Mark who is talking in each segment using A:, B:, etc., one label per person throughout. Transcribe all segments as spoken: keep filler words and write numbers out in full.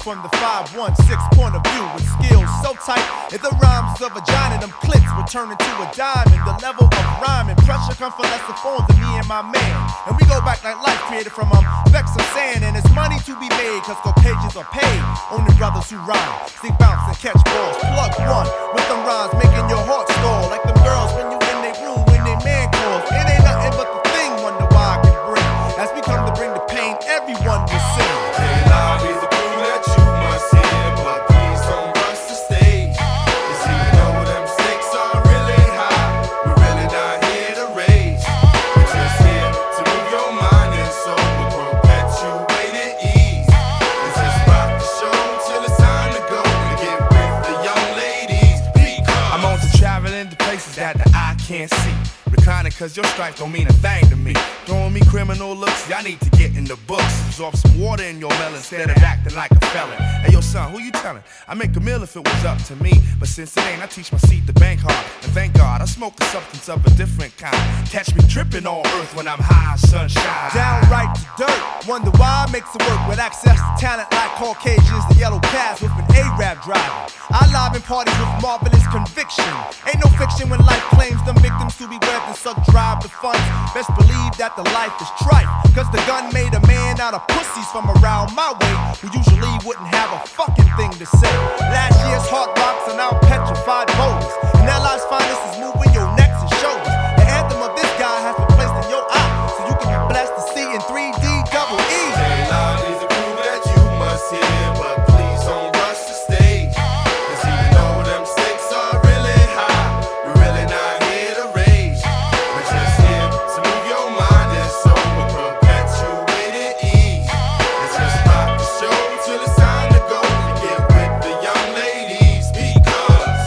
A: from the five one six point of view with skills so tight if the rhymes of a giant and them clips would turn into a diamond. The level of rhyme and pressure come from lesser forms than me and my man. And we go back like life created from um specks of sand. And it's money to be made cause Caucasians are paid. Only brothers who rhyme, sneak, bounce and catch balls. Plug one with them rhymes making your heart stall. Like them girls when you in their room when they man calls. It ain't nothing but the thing wonder why I can bring. As we come to bring the pain everyone will sing.
B: Hey, love is the crew that you must hear, but please don't rush the stage. Cause even though them stakes are really high, we're really not here to rage. We're just here to move your mind and soul with perpetuated ease. Let's just rock the show till it's time to go and get with the young ladies. Because
C: I'm on to traveling to places that the eye can't see. Reclining cause your stripe don't mean a thing to me. Throwing me criminal looks, y'all need to get in the books. Absorb some water in your melon instead of acting like a felon. Hey yo son, who you telling? I make a meal if it was up to me. But since it ain't, I teach my seat to bank hard. And thank God, I smoke a substance of a different kind. Catch me tripping on earth when I'm high, sunshine.
A: Downright to dirt, wonder why I makes it work with access to talent like Caucasians, the yellow cabs with an A-rap driver. I live in parties with marvelous conviction. Ain't no fiction when life claims them victims to be webbed and suck drive the funds. Best believe that the life is trife, cause the gun made a man out of pussies from around my way who usually wouldn't have a fucking thing to say. Last year's hard rocks are now petrified boulders, and that life's finest is moving your necks and shoulders. The anthem of this guy has been placed in your eye, so you can be blessed to see in three D double E.
B: hey, love is the crew that you must hear, but please don't rush the stage. Cause even though them stakes are really high, we're really not here to rage. We're just here to move your mind and soul with perpetuated ease. Let's just rock the show till it's time to go and get with the young ladies. Because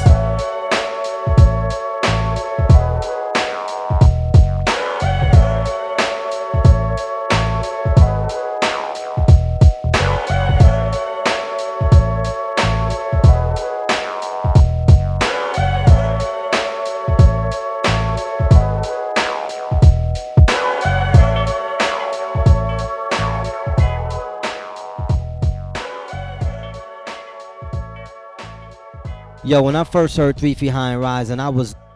D: Yo, when I first heard Three Feet High and Rising, I was